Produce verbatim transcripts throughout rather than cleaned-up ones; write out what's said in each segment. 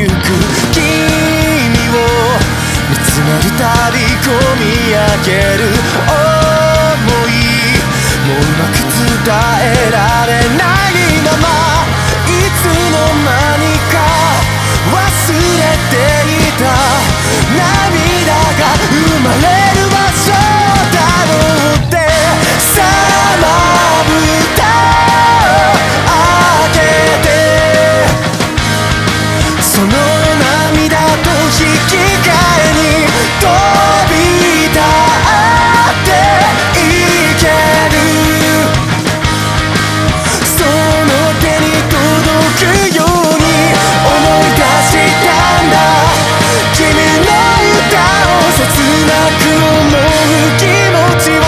ゆく君を見つめるたびこみ上げる想いもうまく伝えられないままいつの間にか忘れていた涙が生まれる場所だろうってさあまぶたを開けてその涙と引き換えに飛び立っていけるその手に届くように思い出したんだ君の歌を切なく思う気持ちを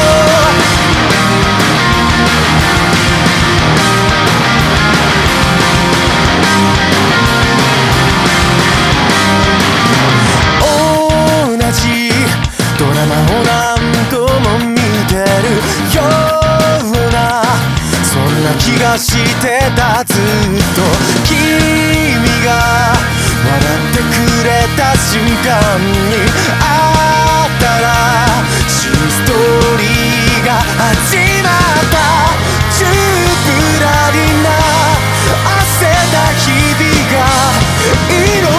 同じドラマを何度も見てるようなそんな気がしてたずっと君が笑ってくれた瞬間に新しいストーリーが始まったチューブラリな汗た日々が